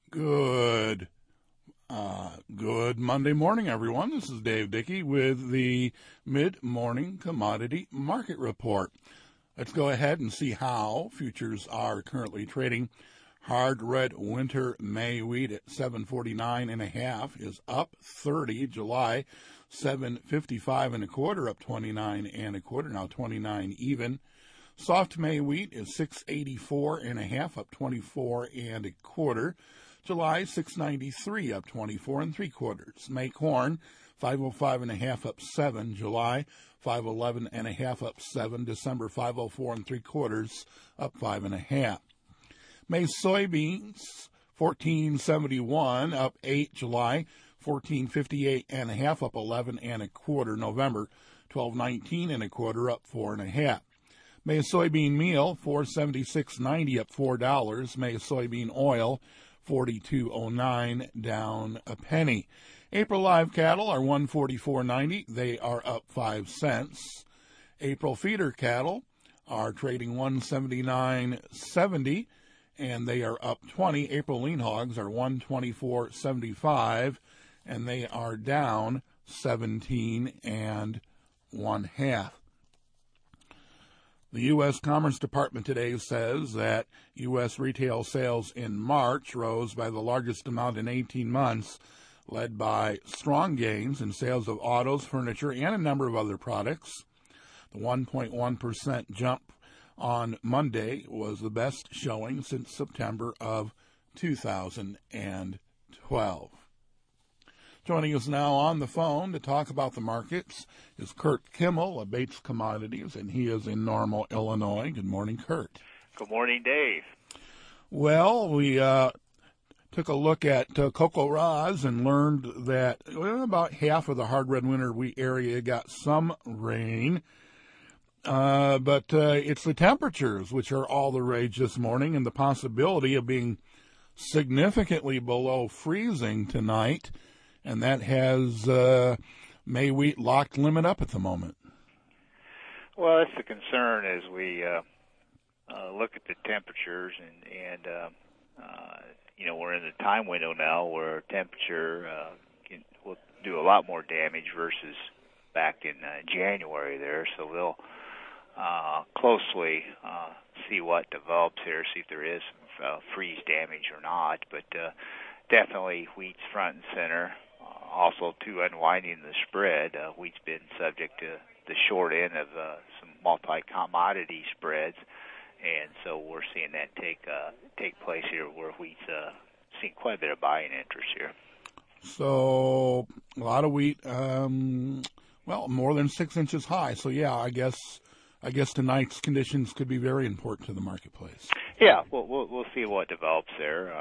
Good Monday morning, everyone. This is Dave Dickey with the Mid-Morning Commodity Market Report. Let's go ahead and see how futures are currently trading. Hard red winter May wheat at 749.5 is up 30. July 755 and a quarter, up 29 and a quarter, now 29 even. Soft May wheat is 684.5, up 24 and a quarter. July 693, up 24 and 3/4. May corn 505.5, up 7. July 511.5, up 7. December 504 and 3/4, up 5.5. May soybeans 1471, up 8. July 1458.5, up 11 and a quarter. November 1219 and a quarter, up 4.5. May soybean meal 476.90, up $4. May soybean oil 42.09, down a penny. April live cattle are 144.90. They are up 5 cents. April feeder cattle are trading 179.70, and they are up 20. April lean hogs are 124.75, and they are down 17 1/2. The U.S. Commerce Department today says that U.S. retail sales in March rose by the largest amount in 18 months, led by strong gains in sales of autos, furniture, and a number of other products. The 1.1% jump on Monday was the best showing since September of 2012. Joining us now on the phone to talk about the markets is Kurt Kimmel of Bates Commodities, and he is in Normal, Illinois. Good morning, Kurt. Good morning, Dave. Well, we took a look at Cocoa Raz and learned that about half of the hard red winter wheat area got some rain. But it's the temperatures which are all the rage this morning, and the possibility of being significantly below freezing tonight. And that has May wheat locked limit up at the moment. Well, that's the concern as we look at the temperatures, and we're in the time window now where temperature will do a lot more damage versus back in January there. So we'll closely see what develops here, see if there is some freeze damage or not. But definitely wheat's front and center. Also, to unwinding the spread, wheat's been subject to the short end of some multi-commodity spreads, and so we're seeing that take place here, where wheat's seeing quite a bit of buying interest here. So a lot of wheat, more than 6 inches high. So yeah, I guess tonight's conditions could be very important to the marketplace. Yeah, we'll see what develops there.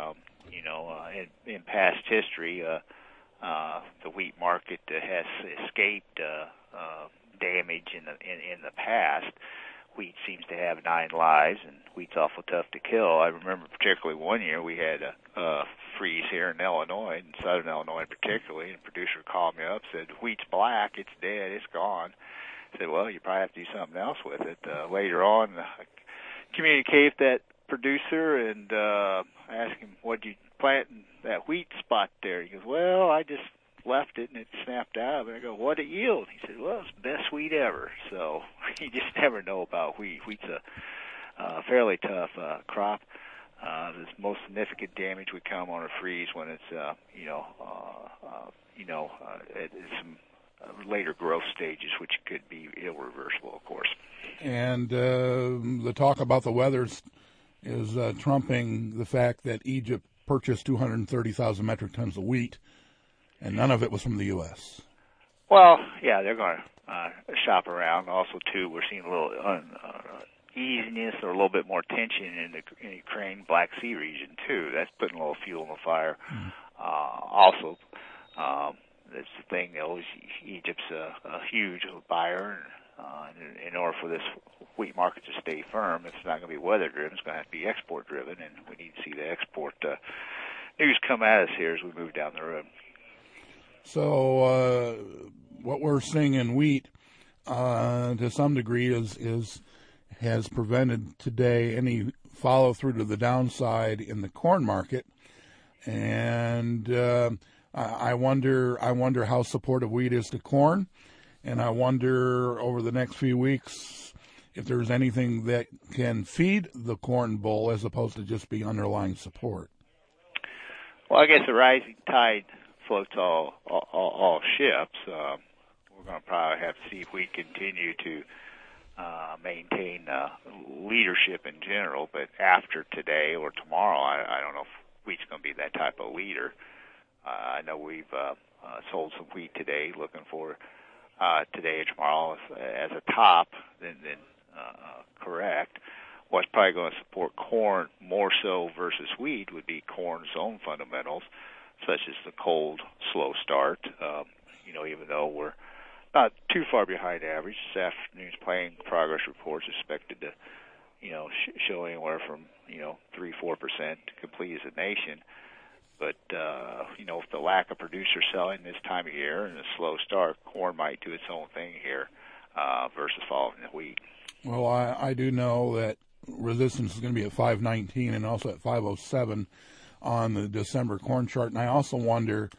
In past history. The wheat market has escaped damage in the past. Wheat seems to have 9 lives, and wheat's awful tough to kill. I remember particularly one year we had a freeze here in Illinois, in southern Illinois particularly, and a producer called me up, said, "Wheat's black, it's dead, it's gone." I said, "Well, you probably have to do something else with it." Later on, I communicated with that producer and asked him, "What'd you plant in that wheat spot there?" He goes, "Well, I just left it and it snapped out." And I go, "What'd it yield?" He said, "Well, it's the best wheat ever." So you just never know about wheat. Wheat's a fairly tough crop. The most significant damage would come on a freeze when it's at some later growth stages, which could be irreversible, of course. And the talk about the weather is trumping the fact that Egypt purchased 230,000 metric tons of wheat, and none of it was from the U.S. Well, yeah, they're going to shop around. Also, too, we're seeing a little uneasiness or a little bit more tension in the Ukraine Black Sea region, too. That's putting a little fuel in the fire. Also, that's the thing, Egypt's a huge buyer, and in order for this wheat market to stay firm, it's not going to be weather-driven. It's going to have to be export-driven, and we need to see the export news come at us here as we move down the road. So what we're seeing in wheat, to some degree, has prevented today any follow-through to the downside in the corn market. And I wonder how supportive wheat is to corn, and I wonder over the next few weeks if there's anything that can feed the corn bull as opposed to just be underlying support. Well, I guess the rising tide floats all ships. We're going to probably have to see if we continue to maintain leadership in general, but after today or tomorrow, I don't know if wheat's going to be that type of leader. I know we've sold some wheat today, looking for today or tomorrow as a top, then correct. What's probably going to support corn more so versus wheat would be corn's own fundamentals, such as the cold, slow start. Even though we're not too far behind average, this afternoon's planting progress reports expected to, show anywhere from 3-4% to complete as a nation. But with the lack of producer selling this time of year and a slow start, corn might do its own thing here versus following the wheat. Well, I do know that resistance is going to be at 519 and also at 507 on the December corn chart. And I also wonder,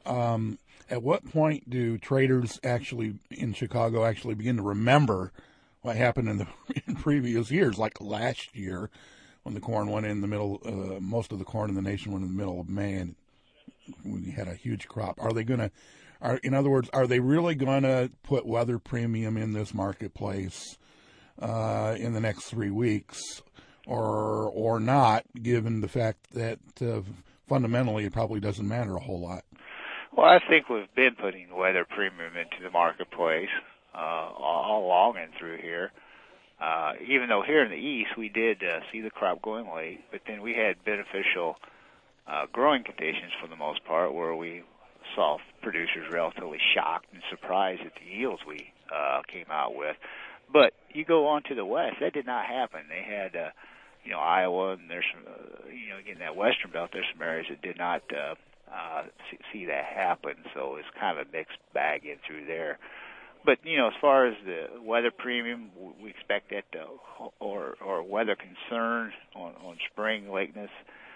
at what point do traders actually in Chicago actually begin to remember what happened in previous years, like last year when the corn went in the middle, most of the corn in the nation went in the middle of May, and we had a huge crop. In other words, are they really going to put weather premium in this marketplace in the next 3 weeks, or not, given the fact that fundamentally it probably doesn't matter a whole lot? Well, I think we've been putting weather premium into the marketplace all along and through here. Even though here in the east we did see the crop going late, but then we had beneficial growing conditions for the most part, where we saw producers relatively shocked and surprised at the yields we came out with. But you go on to the west, that did not happen. They had, Iowa, and there's some, again, that western belt, there's some areas that did not see that happen. So it's kind of a mixed bag in through there. But, as far as the weather premium, we expect that, or weather concerns on spring lateness,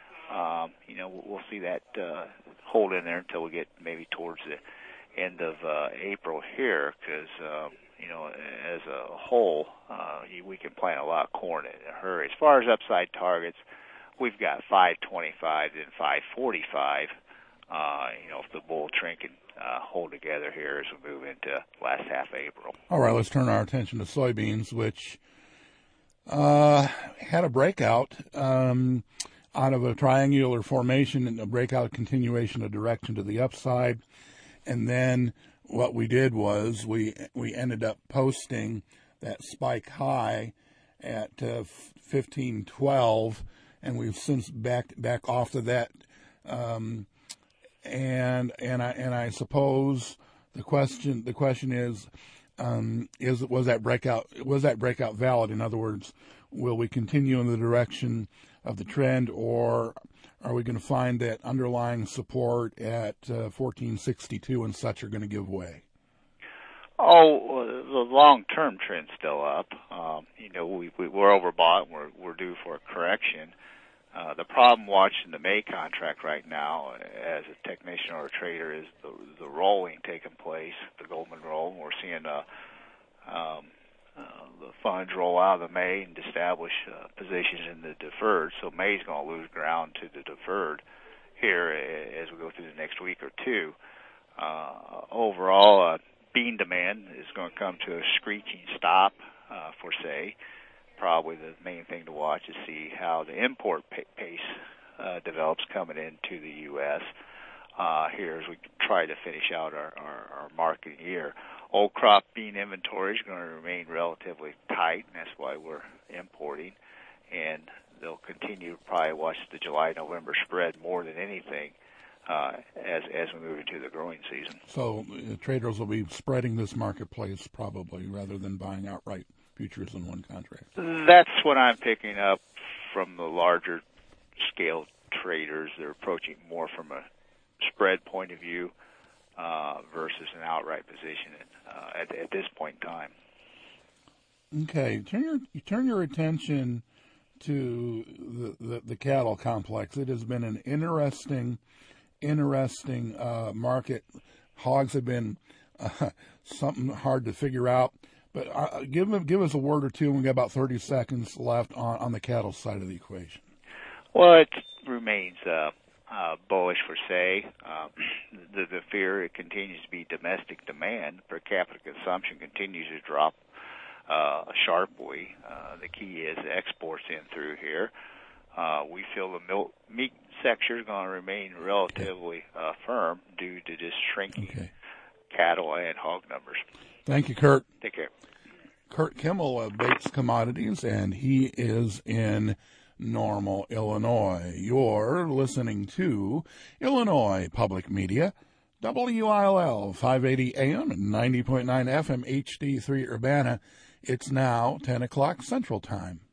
we'll see that hold in there until we get maybe towards the end of April here, because, as a whole, we can plant a lot of corn in a hurry. As far as upside targets, we've got 525 and 545, if the bull trend can hold together here as we move into last half of April. All right, let's turn our attention to soybeans, which had a breakout out of a triangular formation and a breakout continuation of direction to the upside. And then what we did was we ended up posting that spike high at 1512, and we've since back off to that. And I suppose the question is was that breakout valid? In other words, will we continue in the direction of the trend, or are we going to find that underlying support at 1462 and such are going to give way? Oh, the long-term trend's still up. We're overbought and we're due for a correction. The problem watching the May contract right now as a technician or a trader is the rolling taking place, the Goldman roll. We're seeing the funds roll out of the May and establish positions in the deferred. So May's going to lose ground to the deferred here as we go through the next week or two. Overall, bean demand is going to come to a screeching stop for say. Probably the main thing to watch is see how the import pace develops coming into the U.S. Here as we try to finish out our marketing year. Old crop bean inventory is going to remain relatively tight, and that's why we're importing. And they'll continue to probably watch the July-November spread more than anything as we move into the growing season. So traders will be spreading this marketplace probably rather than buying outright futures in one contract. That's what I'm picking up from the larger scale traders. They're approaching more from a spread point of view versus an outright position at this point in time. Okay, turn your attention to the cattle complex. It has been an interesting market. Hogs have been something hard to figure out. But give us a word or two. We've got about 30 seconds left on the cattle side of the equation. Well, it remains bullish for say. The fear it continues to be domestic demand. Per capita consumption continues to drop sharply. The key is exports in through here. We feel the meat sector is going to remain relatively firm due to just shrinking cattle and hog numbers. Thank you, Kurt. Take care. Kurt Kimmel of Bates Commodities, and he is in Normal, Illinois. You're listening to Illinois Public Media, WILL 580 AM and 90.9 FM HD3 Urbana. It's now 10 o'clock Central Time.